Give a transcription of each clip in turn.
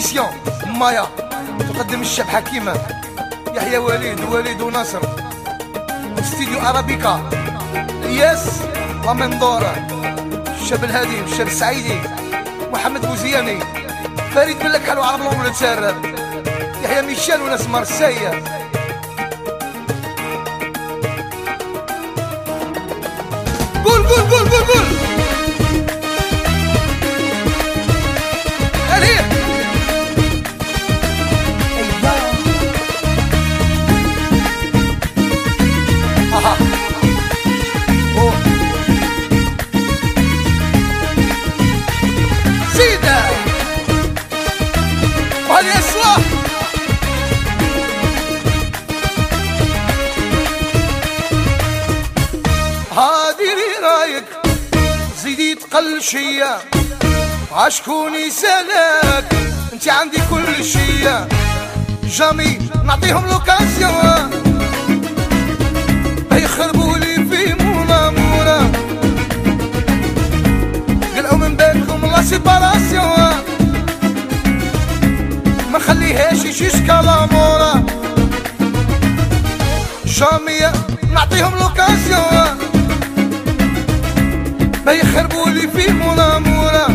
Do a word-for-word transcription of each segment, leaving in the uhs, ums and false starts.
إديسيون مايا تقدم الشاب حكيمة يحيى وليد وليد ونصر استديو أرابيكا الياس لامندورة الشاب الهادي الشاب السعيدي محمد بوزياني فريد بن لك حلو عرب الأمر تسرب يحيى ميشيل وناس مرسية قول قول قول قول قول عليه اها اوه سيدة وهل يسوى هادي رايك زيدي تقل شيا عشكوني سالك انت عندي كل شيا جامي نعطيهم لوكاسيون بيخربوا لي في مونا مونا قلعوا من بالكم لا سيباراسيون ما خليهاش يجي سكالامورا جامي نعطيهم لوكاسيون بيخربوا لي في مونا مونا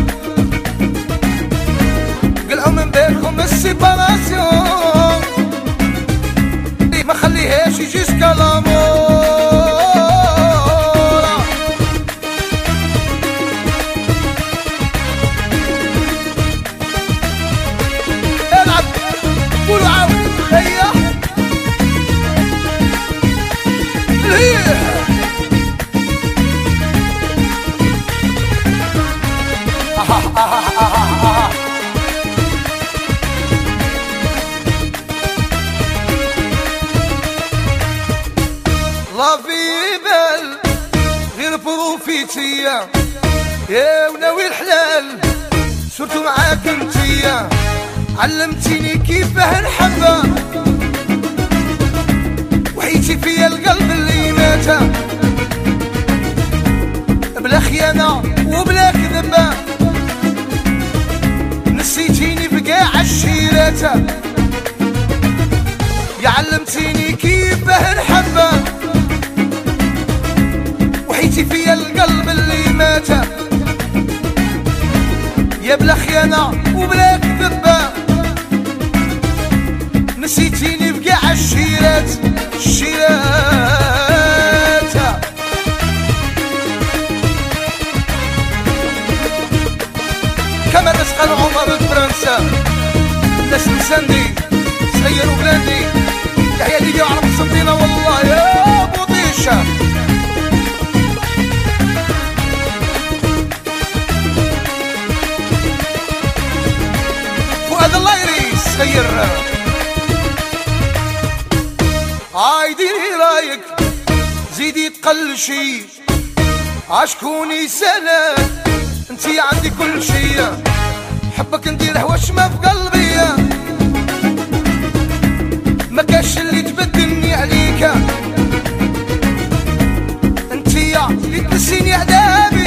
قلعوا من بالكم السيباراسيون ما خليهاش يجي سكالامورا العب قولوا عاود هيا ليه لا في بال غير بروفيتيا يا وناوي الحلال صرتو معاك انتيا علمتيني كيفاه نحبها وحيتي فيا القلب اللي مات بلا خيانة وبلا كذبة نسيتيني بقاع الشيرات يا علمتيني كيفاه نحبها وحيتي فيا القلب اللي مات يا بلا خيانة وبلا كذبة نسيتيني بقاع الشيرات الشيرات كما الناس قالوا عمر فرنسا الناس مساندي صغير وبلاندي يحيى ديدي وعرب صدينا والله يا بوطيشة فؤاد الله يريس صغير هاي ديري رايك زيدي تقل شي عشكوني سلام انتي عندي كل شي حبك ندير هواش ما في قلبي ما كاش اللي تبدلني عليك انتي اللي تنسيني عذابي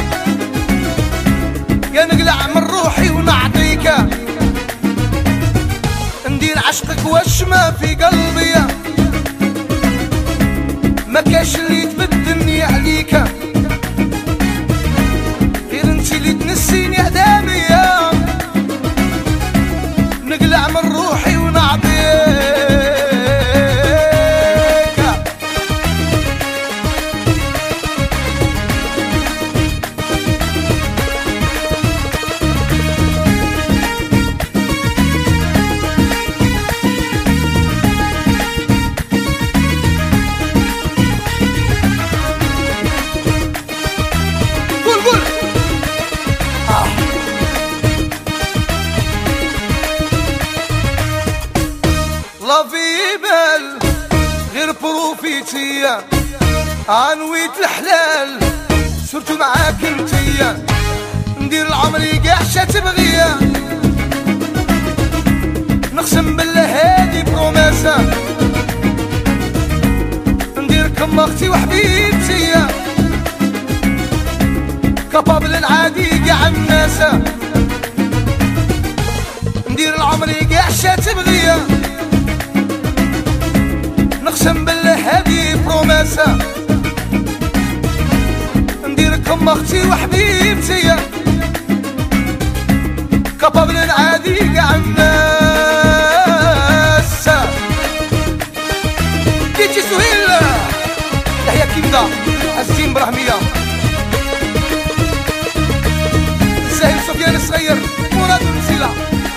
يا نقلع من روحي ونعطيك ندير عشقك واش ما في قلبي ما كاش اللي تبدلني عليك غير انتي اللي تنسيني عذابي نقلع من روحي ونعطيك لا في بال غير بروفيتيا عنويت الحلال صرتو معاك انتيا ندير العمري كاع شا تبغيا نقسم بالله هادي بروماسا ندير كم اختي وحبيبتيا كابابل العادي كاع الناس ندير عشات بغية نقسم بالله هادي بروماسة نديركم اختي وحبيبتي كابابل العادي كاع الناس كيتي سهيل تحية كيمدا الزين برهمية سهيل سفيان الصغير مراد المسيلة